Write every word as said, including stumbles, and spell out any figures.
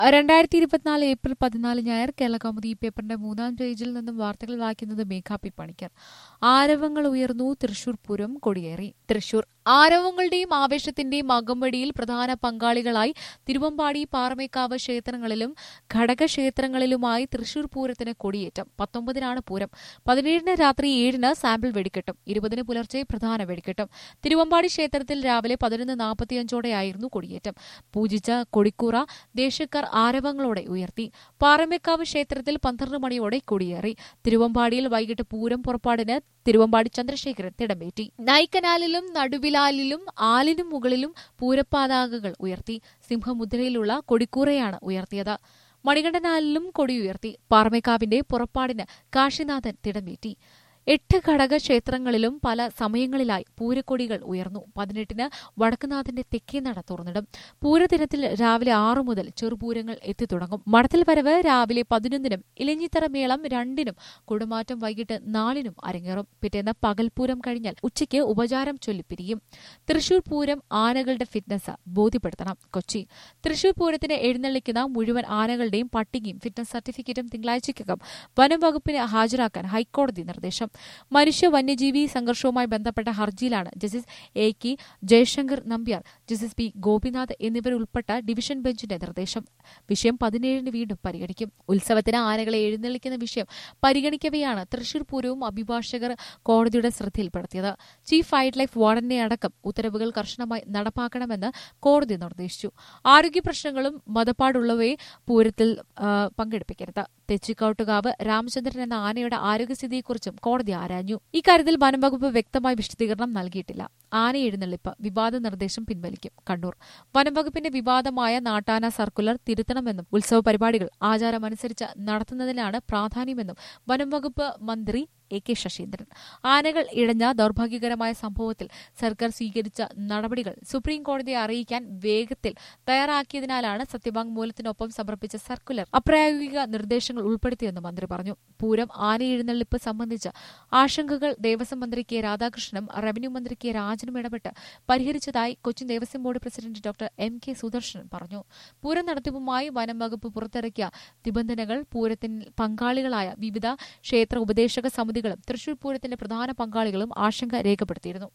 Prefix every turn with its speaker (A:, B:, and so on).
A: രണ്ടായിരത്തി ഇരുപത്തിനാല് ഏപ്രിൽ പതിനാല് ഞായർ കേരളകൗമുദി ഈ പേപ്പറിന്റെ മൂന്നാം പേജിൽ നിന്നും വാർത്തകൾ വായിക്കുന്നത് മേഘാ പി പണിക്കർ. ആരവങ്ങൾ ഉയർന്നു, തൃശൂർ പൂരം കൊടിയേറി. തൃശൂർ ആരവങ്ങളുടെയും ആവേശത്തിന്റെയും അകമ്പടിയിൽ പ്രധാന പങ്കാളികളായി തിരുവമ്പാടി, പാറമേക്കാവ് ക്ഷേത്രങ്ങളിലും ഘടകക്ഷേത്രങ്ങളിലുമായി തൃശൂർ പൂരത്തിന് കൊടിയേറ്റം. പത്തൊമ്പതിനാണ് പൂരം. പതിനേഴിന് രാത്രി ഏഴിന് സാമ്പിൾ വെടിക്കെട്ടും. ഇരുപതിന് പുലർച്ചെ പ്രധാന വെടിക്കെട്ടും. തിരുവമ്പാടി ക്ഷേത്രത്തിൽ രാവിലെ പതിനൊന്ന് നാൽപ്പത്തിയഞ്ചോടെയായിരുന്നു കൊടിയേറ്റം. പൂജിച്ച കൊടിക്കൂറ ദേശക്കാർ ആരവങ്ങളോടെ ഉയർത്തി. പാറമേക്കാവ് ക്ഷേത്രത്തിൽ പന്ത്രണ്ട് മണിയോടെ കൊടിയേറി. തിരുവമ്പാടിയിൽ വൈകിട്ട് പൂരം പുറപ്പാടിന് തിരുവമ്പാടി ചന്ദ്രശേഖരൻ തിടമ്പേറ്റി. നായ്ക്കനാലിലും നടുവിലാലിലും ആലിനും മുകളിലും പൂരപ്പതാകകൾ ഉയർത്തി. സിംഹമുദ്രയിലുള്ള കൊടിക്കൂറയാണ് ഉയർത്തിയത്. മണികണ്ഠനാലിലും കൊടിയുയർത്തി. പാറമേക്കാവിന്റെ പുറപ്പാടിന് കാശിനാഥൻ തിടമ്പേറ്റി. എട്ട് ഘടക ക്ഷേത്രങ്ങളിലും പല സമയങ്ങളിലായി പൂരക്കൊടികൾ ഉയർന്നു. പതിനെട്ടിന് വടക്കുനാഥന്റെ തെക്കേനട തുറന്നിടും. പൂരദിനത്തിൽ രാവിലെ ആറു മുതൽ ചെറുപൂരങ്ങൾ എത്തിത്തുടങ്ങും. മടത്തിൽ വരവ് രാവിലെ പതിനൊന്നിനും ഇലഞ്ഞിത്തറ മേളം രണ്ടിനും കുടമാറ്റം വൈകിട്ട് നാലിനും അരങ്ങേറും. പിറ്റേന്ന് പകൽപൂരം കഴിഞ്ഞാൽ ഉച്ചയ്ക്ക് ഉപചാരം ചൊല്ലിപ്പിരിയും. തൃശൂർ പൂരം ആനകളുടെ ഫിറ്റ്നസ് ബോധ്യപ്പെടുത്തണം. കൊച്ചി തൃശൂർ പൂരത്തിന് എഴുന്നള്ളിക്കുന്ന മുഴുവൻ ആനകളുടെയും പട്ടികയും ഫിറ്റ്നസ് സർട്ടിഫിക്കറ്റും തിങ്കളാഴ്ചയ്ക്കകം വനം വകുപ്പിന് ഹാജരാക്കാൻ ഹൈക്കോടതി നിർദ്ദേശം. മനുഷ്യ വന്യജീവി സംഘർഷവുമായി ബന്ധപ്പെട്ട ഹർജിയിലാണ് justice A K Jayashankar Nambiar, justice P Gopinath എന്നിവരുൾപ്പെട്ട ഡിവിഷൻ ബെഞ്ചിന്റെ നിർദ്ദേശം. വിഷയം പതിനേഴിന് വീണ്ടും പരിഗണിക്കും. ഉത്സവത്തിന് ആനകളെ എഴുന്നള്ളിക്കുന്ന വിഷയം പരിഗണിക്കവെയാണ് തൃശൂർ പൂരവും അഭിഭാഷകർ കോടതിയുടെ ശ്രദ്ധയിൽപ്പെടുത്തിയത്. ചീഫ് വൈൽഡ് ലൈഫ് വാർഡനെ അടക്കം ഉത്തരവുകൾ കർശനമായി നടപ്പാക്കണമെന്ന് കോടതി നിർദ്ദേശിച്ചു. ആരോഗ്യ പ്രശ്നങ്ങളും മതപ്പാടുള്ളവയെ പൂരത്തിൽ പങ്കെടുപ്പിക്കരുത്. തെച്ചിക്കോട്ടുകാവ് രാമചന്ദ്രൻ എന്ന ആനയുടെ ആരോഗ്യസ്ഥിതിയെക്കുറിച്ചും കോടതി ആരാഞ്ഞു. ഇക്കാര്യത്തിൽ വനംവകുപ്പ് വ്യക്തമായ വിശദീകരണം നൽകിയിട്ടില്ല. ആന എഴുന്നള്ളിപ്പ് വിവാദ നിർദ്ദേശം പിൻവലിക്കും. കണ്ണൂർ വനംവകുപ്പിന്റെ വിവാദമായ നാട്ടാന സർക്കുലർ തിരുത്തണമെന്നും ഉത്സവ പരിപാടികൾ ആചാരമനുസരിച്ച് നടത്തുന്നതിനാണ് പ്രാധാന്യമെന്നും വനംവകുപ്പ് മന്ത്രി എ കെ ശശീന്ദ്രൻ. ആനകൾ ഇഴഞ്ഞ ദൌർഭാഗ്യകരമായ സംഭവത്തിൽ സർക്കാർ സ്വീകരിച്ച നടപടികൾ സുപ്രീം കോടതിയെ അറിയിക്കാൻ വേഗത്തിൽ തയ്യാറാക്കിയതിനാലാണ് സത്യവാങ്മൂലത്തിനൊപ്പം സമർപ്പിച്ച സർക്കുലർ അപ്രായോഗിക നിർദ്ദേശങ്ങൾ ഉൾപ്പെടുത്തിയെന്ന് മന്ത്രി പറഞ്ഞു. പൂരം ആന എഴുന്നള്ളിപ്പ് സംബന്ധിച്ച ആശങ്കകൾ ദേവസ്വം മന്ത്രി കെ രാധാകൃഷ്ണനും റവന്യൂ മന്ത്രി കെ രാജനും ഇടപെട്ട് പരിഹരിച്ചതായി Cochin Devaswom board president doctor M K Sudarshanan പറഞ്ഞു. പൂരം നടത്തിപ്പുമായി വനം വകുപ്പ് പുറത്തിറക്കിയ നിബന്ധനകൾ പൂരത്തിൽ പങ്കാളികളായ വിവിധ ക്ഷേത്ര ഉപദേശക സമിതികളും തൃശൂർ പൂരത്തിന്റെ പ്രധാന പങ്കാളികളും ആശങ്ക രേഖപ്പെടുത്തിയിരുന്നു.